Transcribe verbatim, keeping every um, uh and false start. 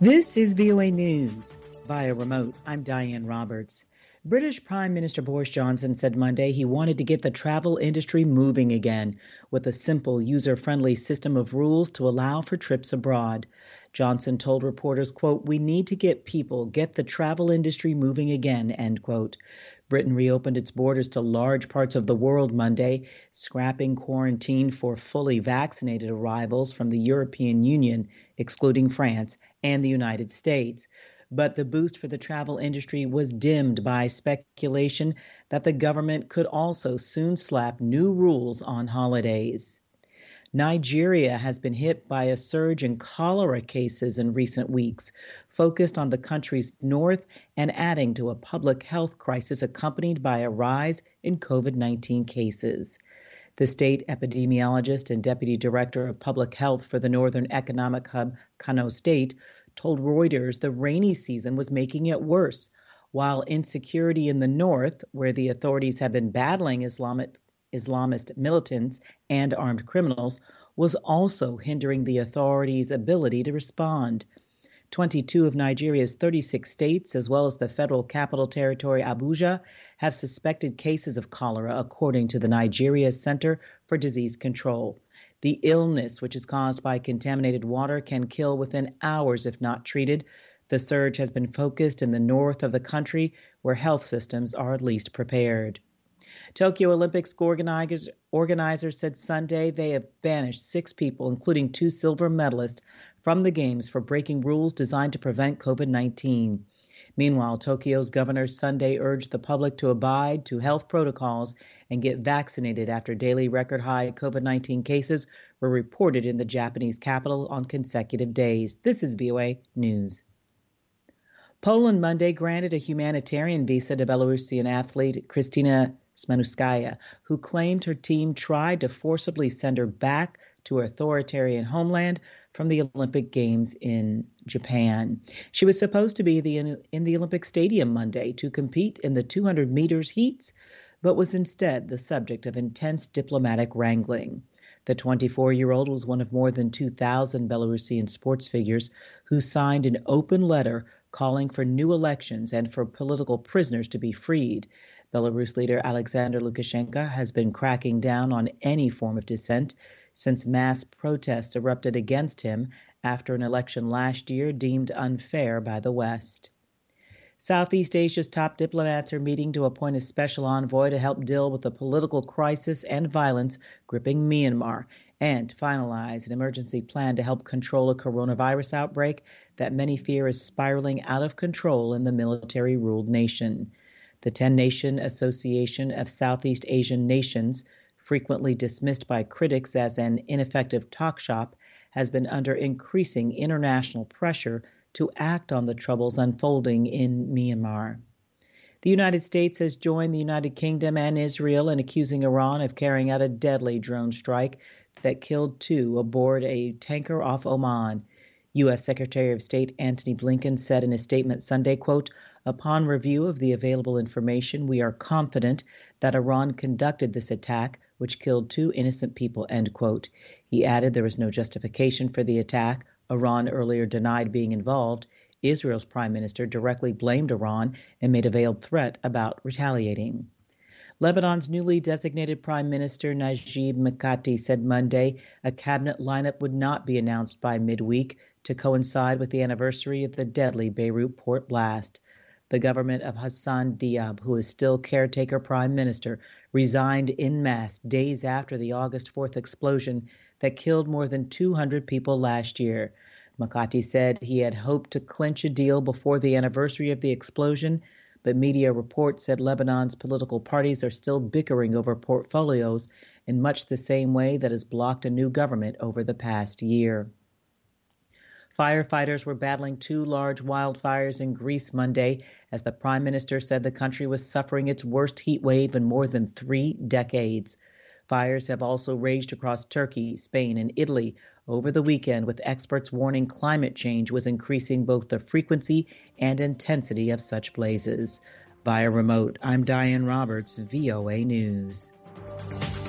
This is V O A News. Via remote, I'm Diane Roberts. British Prime Minister Boris Johnson said Monday he wanted to get the travel industry moving again with a simple, user-friendly system of rules to allow for trips abroad. Johnson told reporters, quote, "We need to get people, get the travel industry moving again," end quote. Britain reopened its borders to large parts of the world Monday, scrapping quarantine for fully vaccinated arrivals from the European Union, excluding France, and the United States. But the boost for the travel industry was dimmed by speculation that the government could also soon slap new rules on holidays. Nigeria has been hit by a surge in cholera cases in recent weeks, focused on the country's north and adding to a public health crisis accompanied by a rise in COVID nineteen cases. The state epidemiologist and deputy director of public health for the Northern Economic Hub, Kano State, told Reuters the rainy season was making it worse, while insecurity in the north, where the authorities have been battling Islamic, Islamist militants and armed criminals, was also hindering the authorities' ability to respond. twenty-two of Nigeria's thirty-six states, as well as the Federal Capital Territory Abuja, have suspected cases of cholera, according to the Nigeria Center for Disease Control. The illness, which is caused by contaminated water, can kill within hours if not treated. The surge has been focused in the north of the country, where health systems are at least prepared. Tokyo Olympics organizers, organizers said Sunday they have banished six people, including two silver medalists, from the Games for breaking rules designed to prevent COVID nineteen. Meanwhile, Tokyo's governor Sunday urged the public to abide to health protocols and get vaccinated after daily record-high COVID nineteen cases were reported in the Japanese capital on consecutive days. This is V O A News. Poland Monday granted a humanitarian visa to Belarusian athlete Kristina Smenutskaya, who claimed her team tried to forcibly send her back to her authoritarian homeland from the Olympic Games in Japan. She was supposed to be the, in, in the Olympic Stadium Monday to compete in the two hundred meters heats, but was instead the subject of intense diplomatic wrangling. The twenty-four-year-old was one of more than two thousand Belarusian sports figures who signed an open letter calling for new elections and for political prisoners to be freed. Belarus leader Alexander Lukashenko has been cracking down on any form of dissent since mass protests erupted against him after an election last year deemed unfair by the West. Southeast Asia's top diplomats are meeting to appoint a special envoy to help deal with the political crisis and violence gripping Myanmar and finalize an emergency plan to help control a coronavirus outbreak that many fear is spiraling out of control in the military-ruled nation. The ten-Nation Association of Southeast Asian Nations, frequently dismissed by critics as an ineffective talk shop, has been under increasing international pressure to act on the troubles unfolding in Myanmar. The United States has joined the United Kingdom and Israel in accusing Iran of carrying out a deadly drone strike that killed two aboard a tanker off Oman. U S. Secretary of State Antony Blinken said in a statement Sunday, quote, "Upon review of the available information, we are confident that Iran conducted this attack, which killed two innocent people," end quote. He added there is no justification for the attack. Iran earlier denied being involved. Israel's prime minister directly blamed Iran and made a veiled threat about retaliating. Lebanon's newly designated Prime Minister Najib Mikati said Monday a cabinet lineup would not be announced by midweek to coincide with the anniversary of the deadly Beirut port blast. The government of Hassan Diab, who is still caretaker prime minister, resigned en masse days after the August fourth explosion that killed more than two hundred people last year. Mikati said he had hoped to clinch a deal before the anniversary of the explosion, but media reports said Lebanon's political parties are still bickering over portfolios in much the same way that has blocked a new government over the past year. Firefighters were battling two large wildfires in Greece Monday as the prime minister said the country was suffering its worst heat wave in more than three decades. Fires have also raged across Turkey, Spain, and Italy over the weekend, with experts warning climate change was increasing both the frequency and intensity of such blazes. Via remote, I'm Diane Roberts, V O A News.